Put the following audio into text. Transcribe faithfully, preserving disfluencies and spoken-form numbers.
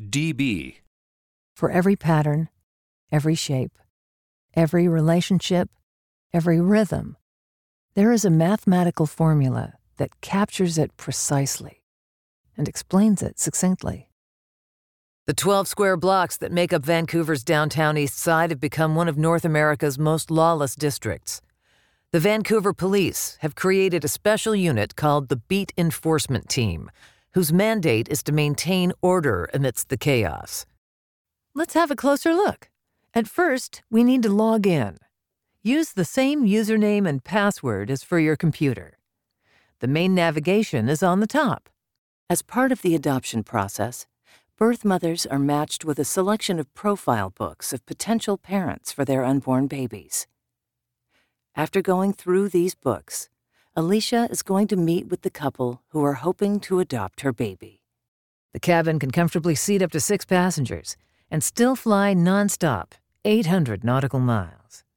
D B. For every pattern, every shape, every relationship, every rhythm, there is a mathematical formula that captures it precisely and explains it succinctly. The twelve square blocks that make up Vancouver's downtown east side have become one of North America's most lawless districts. The Vancouver Police have created a special unit called the Beat Enforcement Team, whose mandate is to maintain order amidst the chaos. Let's have a closer look. At first, we need to log in. Use the same username and password as for your computer. The main navigation is on the top. As part of the adoption process, birth mothers are matched with a selection of profile books of potential parents for their unborn babies. After going through these books, Alicia is going to meet with the couple who are hoping to adopt her baby. The cabin can comfortably seat up to six passengers and still fly nonstop, eight hundred nautical miles.